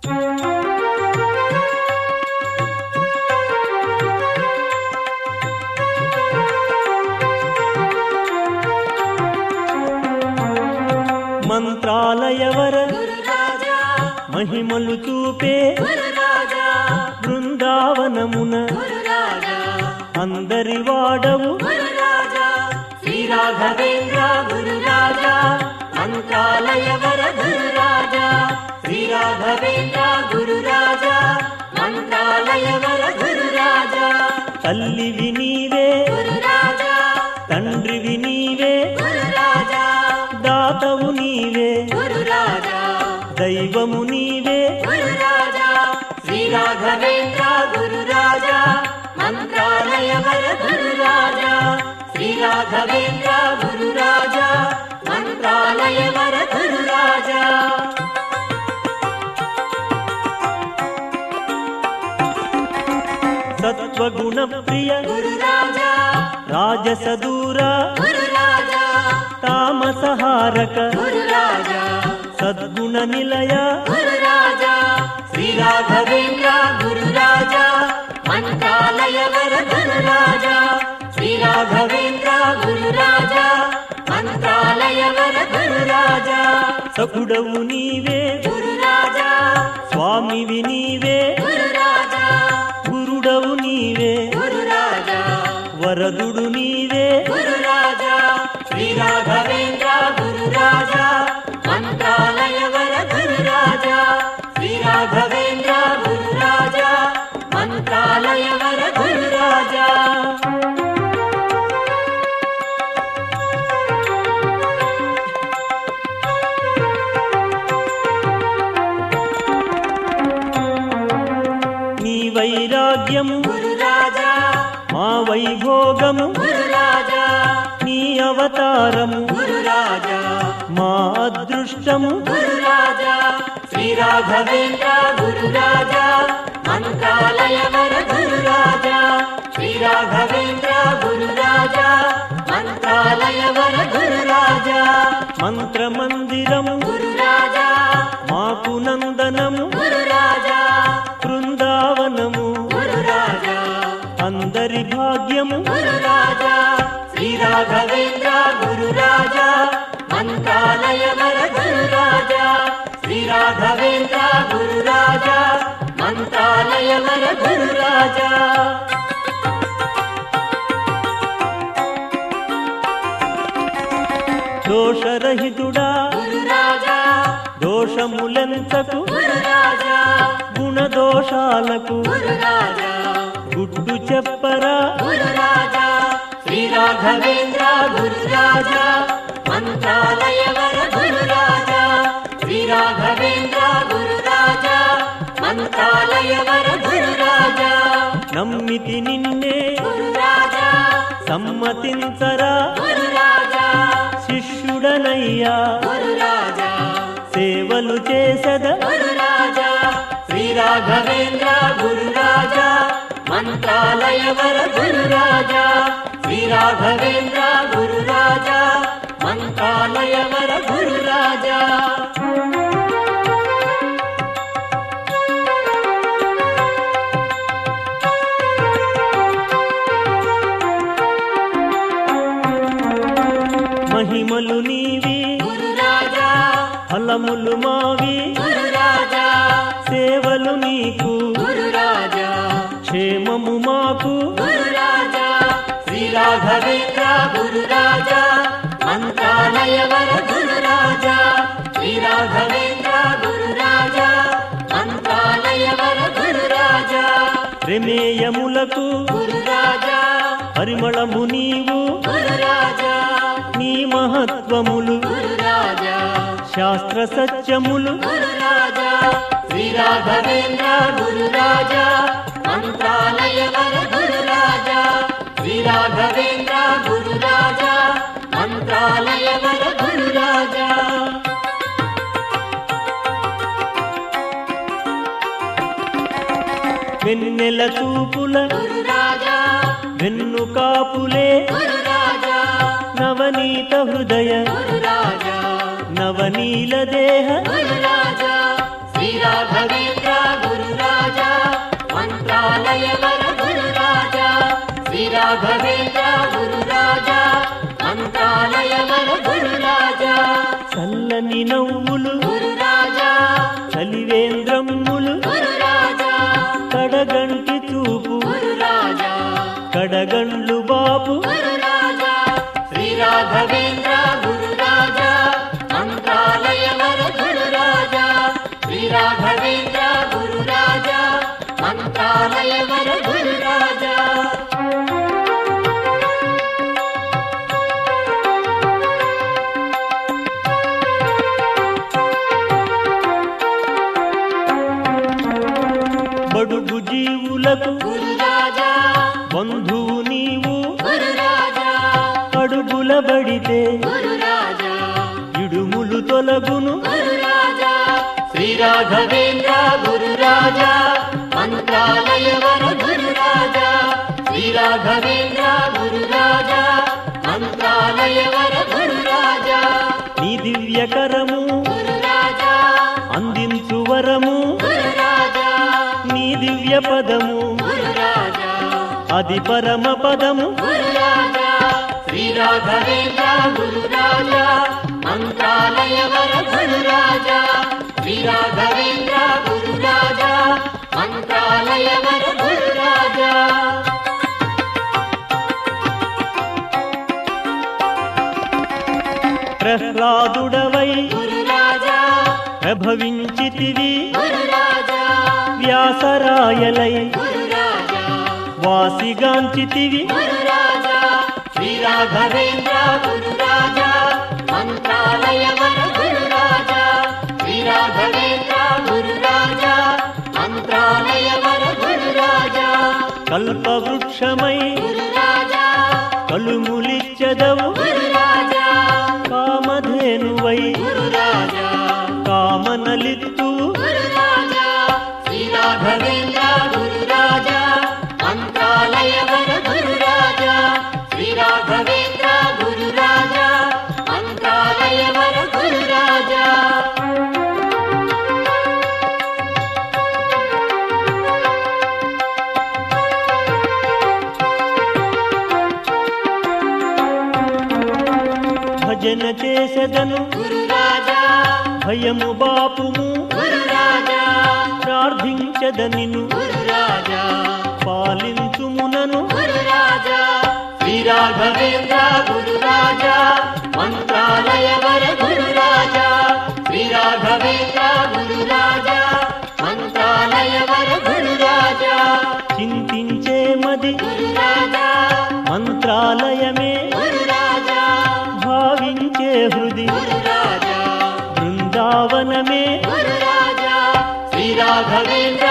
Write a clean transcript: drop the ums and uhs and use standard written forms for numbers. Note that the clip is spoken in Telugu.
మంత్రాలయవర మహిమలు చూపే బృందావనమున అందరి వాడవు శ్రీ రాఘవేంద్ర గురురాజా మంత్రాలయవర గురురాజా శ్రీ రాఘవేంద్ర గురురాజా మంత్రాలయవర గురురాజా తల్లివి నీవే గురురాజా తండ్రివి నీవే గురురాజా దాతవు నీవే గురురాజా దైవము నీవే గురురాజా శ్రీ రాఘవేంద్ర గురురాజా మంత్రాలయవర గురురాజా శ్రీ రాఘవేంద్ర గురురాజా మంత్రాలయవర గురురాజా సత్వగుణ ప్రియ గురురాజా రాజసదూర గురురాజా తామసహారక గురురాజా సద్గుణ నిలయ గురురాజా శ్రీ రాఘవేంద్ర గురురాజా మంత్రాలయవర గురురాజా శ్రీ రాఘవేంద్ర గురురాజా మంత్రాలయవర గురురాజా సకుడవు నీవే గురురాజా స్వామివి నీవే గురురాజా గురుడవు నీవే గురురాజా వరదుడు నీవే గురురాజా శ్రీ రాఘవేంద్ర గురురాజా మంత్రాలయవర గురురాజా శ్రీ రాఘవేంద్ర గురురాజా మంత్రాలయవర గురురాజా నీ వైరాగ్యము గురురాజా మా వైభోగము గురురాజా నీ అవతారము గురురాజా మా అదృష్టము గురురాజా శ్రీ రాఘవేంద్ర గురురాజా మంత్రాలయవర గురురాజా శ్రీ రాఘవేంద్ర గురురాజా మంత్రాలయవర గురురాజా మంత్రమందిరము గురురాజా మాకు నందనము గురురాజా బృందావనము గురురాజా అందరి భాగ్యము గురురాజా శ్రీ రాఘవేంద్ర గురురాజా మంత్రాలయవర గురురాజా శ్రీ రాఘవేంద్ర గురురాజా మంత్రాలయవర గురురాజా దోషరహితుడా గురురాజా దోషములెంతకు గురురాజా గుణదోషాలకు గురురాజా గుడ్డు చెప్పరా గురురాజా శ్రీ రాఘవేంద్ర గురురాజా మంత్రాలయవర గురురాజా శ్రీ రాఘవేంద్ర గురురాజా మంత్రాలయవర గురురాజా నమ్మితి నిన్నే గురురాజా సమ్మతించరా గురురాజా శిష్యుడనయ్యా గురురాజా సేవలు చేసద గురురాజా శ్రీ రాఘవేంద్ర గురురాజా మంత్రాలయవర గురురాజా శ్రీ రాఘవేంద్ర గురురాజా మంత్రాలయవర గురురాజా మహిమలు నీవి గురురాజా ఫలములు మావి గురురాజా సేవలు నీకు గురురాజా క్షేమము మాకు గురురాజా శ్రీ రాఘవేంద్ర గురురాజా మంత్రాలయవర గురురాజా శ్రీ రాఘవేంద్ర గురురాజా మంత్రాలయవర గురురాజా ప్రమేయములకు గురురాజా పరిమళము నీవు గురురాజా నీ మహత్వములు గురురాజా శాస్త్ర సత్యములు గురురాజా శ్రీ రాఘవేంద్ర గురురాజా మంత్రాలయవర గురురాజా శ్రీ రాఘవేంద్ర గురురాజా మంత్రాలయవర గురురాజా వెన్నెల చూపుల గురురాజా వెన్ను కాపులే గురురాజా నవనీత హృదయ గురురాజా నవనీల దేహ గురురాజా శ్రీ రాఘవేంద్ర చలివేంద్రమ్ములు గురురాజా కడగంటి చూపు గురురాజా కడగండ్లు బాపు గురురాజా శ్రీ రాఘవేంద్ర గురురాజా మంత్రాలయ వర గురురాజా శ్రీ రాఘవేంద్ర గురురాజా మంత్రాలయ వర గురురాజా బడుగు జీవులకు గురురాజా బంధువు నీవు గురురాజా అడుగుల బడితే గురురాజా ఇడుములు తొలగును గురురాజా శ్రీ రాఘవేంద్ర గురురాజా మంత్రాలయ వర గురురాజా శ్రీ రాఘవేంద్ర గురురాజా మంత్రాలయ వర గురురాజా నీ దివ్యకరము గురురాజా అందించు వరము గురురాజా నీ దివ్య పదము గురురాజా అది పరమ పదము గురురాజా శ్రీ రాఘవేంద్ర గురురాజా మంత్రాలయ వర గురురాజా శ్రీ రాఘవేంద్ర గురురాజా మంత్రాలయ వర గురురాజా ప్రహ్లాదుడవై గురురాజా ప్రభవించితివి గురురాజా వ్యాసరాయలై గురురాజా వాసిగాంచితివి గురురాజా శ్రీ రాఘవేంద్ర గురురాజా మంత్రాలయ వర గురురాజా శ్రీ రాఘవేంద్ర గురురాజా మంత్రాలయ వర గురురాజా కల్పవృక్షమై గురురాజా కలుములిచ్చదవు గురురాజా కామధేనువై గురురాజా కామనలిత్తువు గురురాజా శ్రీ రాఘవేంద్ర గురురాజా మంత్రాలయ వర గురురాజా శ్రీ రాఘవేంద్ర గురురాజా మంత్రాలయ వర గురురాజా భజన చేసెదను గురురాజా భయము బాపుము గురురాజా ప్రార్థించదనిను గురురాజా పాలించుమునను గురురాజా శ్రీ రాఘవేంద్ర గురురాజా మంత్రాలయ వర గురురాజా శ్రీ రాఘవేంద్ర గురురాజా మంత్రాలయ వర గురురాజా చింతించే మది గురురాజా మంత్రాలయమే గురురాజా భావించే హృది గురురాజా బృందావనమే గురురాజా శ్రీ రాఘవేంద్ర